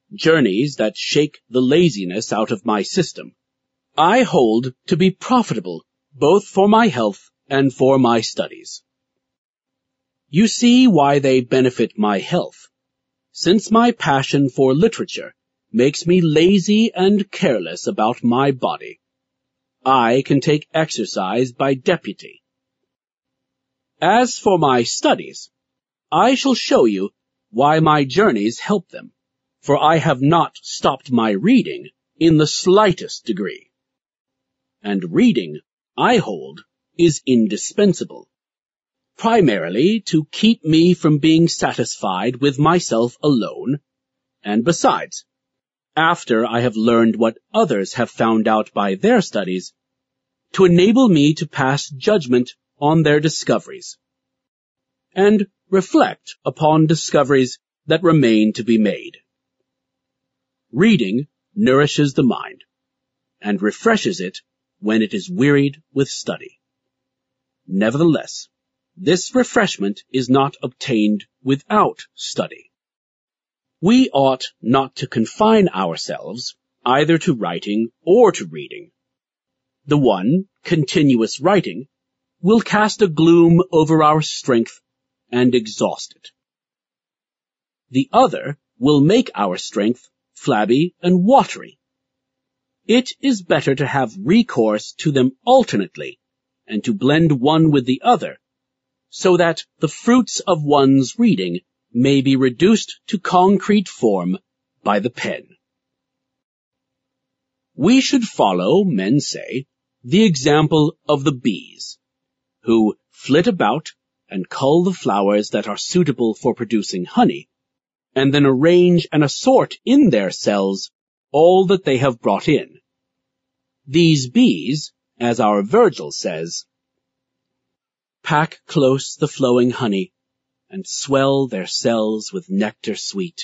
journeys that shake the laziness out of my system, I hold to be profitable both for my health and for my studies. You see why they benefit my health, since my passion for literature makes me lazy and careless about my body. I can take exercise by deputy. As for my studies, I shall show you why my journeys help them, for I have not stopped my reading in the slightest degree. And reading, I hold, is indispensable, primarily to keep me from being satisfied with myself alone, and besides, after I have learned what others have found out by their studies, to enable me to pass judgment on their discoveries, and reflect upon discoveries that remain to be made. Reading nourishes the mind, and refreshes it when it is wearied with study. Nevertheless, this refreshment is not obtained without study. We ought not to confine ourselves either to writing or to reading. The one, continuous writing, will cast a gloom over our strength and exhaust it. The other will make our strength flabby and watery. It is better to have recourse to them alternately and to blend one with the other, so that the fruits of one's reading may be reduced to concrete form by the pen. We should follow, men say, the example of the bees, who flit about and cull the flowers that are suitable for producing honey, and then arrange and assort in their cells all that they have brought in. These bees, as our Virgil says, pack close the flowing honey, and swell their cells with nectar sweet.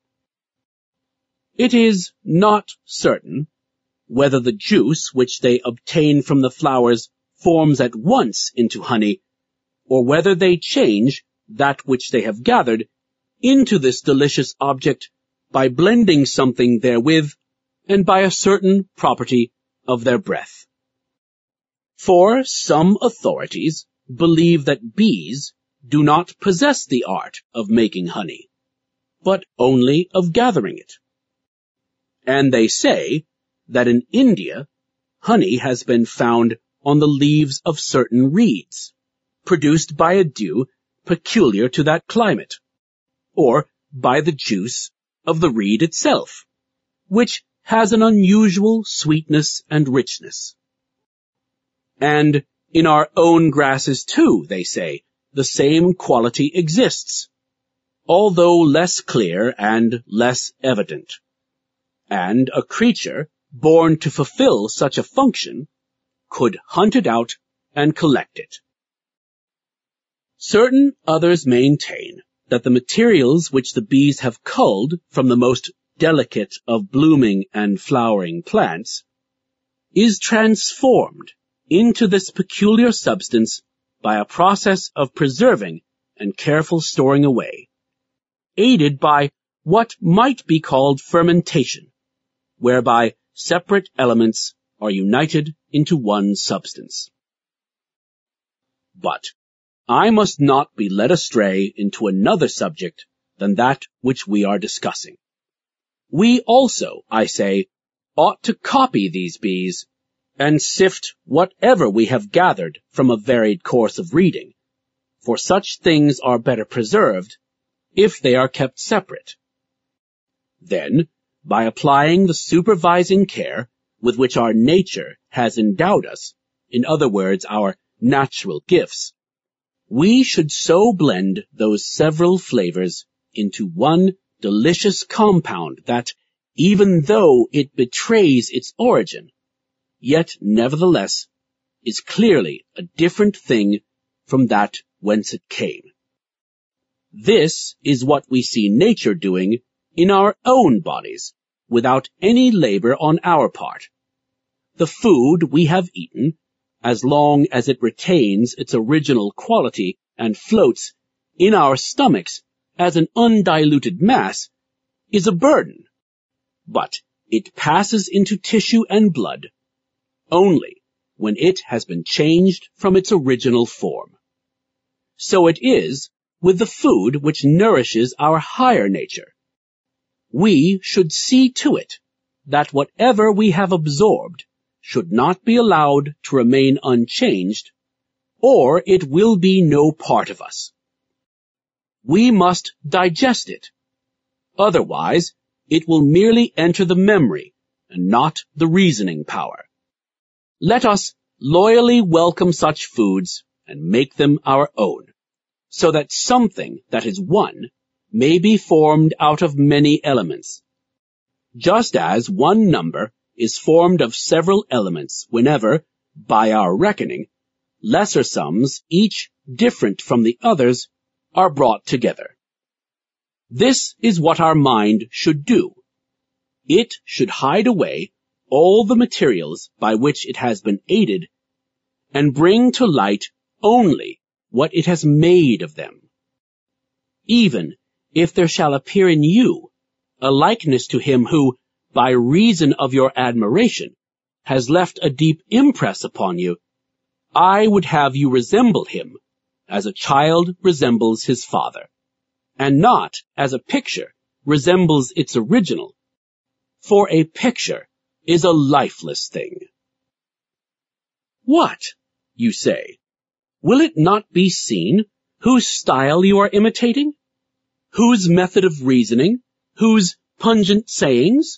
It is not certain whether the juice which they obtain from the flowers forms at once into honey, or whether they change that which they have gathered into this delicious object by blending something therewith and by a certain property of their breath. For some authorities believe that bees do not possess the art of making honey, but only of gathering it. And they say that in India, honey has been found on the leaves of certain reeds, produced by a dew peculiar to that climate, or by the juice of the reed itself, which has an unusual sweetness and richness. And in our own grasses too, they say, the same quality exists, although less clear and less evident. And a creature born to fulfill such a function could hunt it out and collect it. Certain others maintain that the materials which the bees have culled from the most delicate of blooming and flowering plants is transformed into this peculiar substance by a process of preserving and careful storing away, aided by what might be called fermentation, whereby separate elements are united into one substance. But I must not be led astray into another subject than that which we are discussing. We also, I say, ought to copy these bees and sift whatever we have gathered from a varied course of reading, for such things are better preserved if they are kept separate. Then, by applying the supervising care with which our nature has endowed us, in other words, our natural gifts, we should so blend those several flavors into one delicious compound that, even though it betrays its origin, yet nevertheless is clearly a different thing from that whence it came. This is what we see nature doing in our own bodies, without any labor on our part. The food we have eaten, as long as it retains its original quality and floats in our stomachs as an undiluted mass, is a burden, but it passes into tissue and blood only when it has been changed from its original form. So it is with the food which nourishes our higher nature. We should see to it that whatever we have absorbed should not be allowed to remain unchanged, or it will be no part of us. We must digest it. Otherwise, it will merely enter the memory and not the reasoning power. Let us loyally welcome such foods and make them our own, so that something that is one may be formed out of many elements, just as one number is formed of several elements whenever, by our reckoning, lesser sums, each different from the others, are brought together. This is what our mind should do. It should hide away all the materials by which it has been aided and bring to light only what it has made of them. Even if there shall appear in you a likeness to him who, by reason of your admiration, has left a deep impress upon you, I would have you resemble him as a child resembles his father, and not as a picture resembles its original, for a picture is a lifeless thing. What, you say? Will it not be seen whose style you are imitating? Whose method of reasoning? Whose pungent sayings?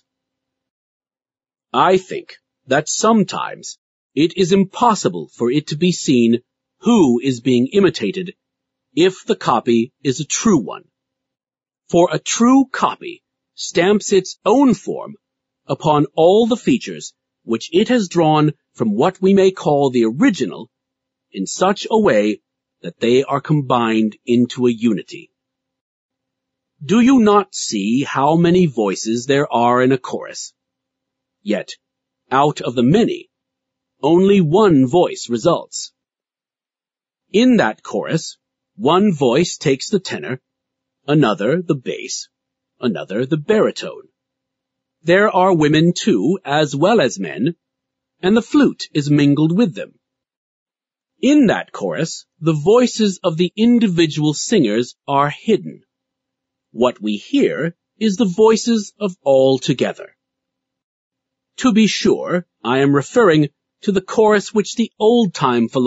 I think that sometimes it is impossible for it to be seen who is being imitated if the copy is a true one. For a true copy stamps its own form upon all the features which it has drawn from what we may call the original in such a way that they are combined into a unity. Do you not see how many voices there are in a chorus? Yet, out of the many, only one voice results. In that chorus, one voice takes the tenor, another the bass, another the baritone. There are women too, as well as men, and the flute is mingled with them. In that chorus, the voices of the individual singers are hidden. What we hear is the voices of all together. To be sure, I am referring to the chorus which the old-time philosophers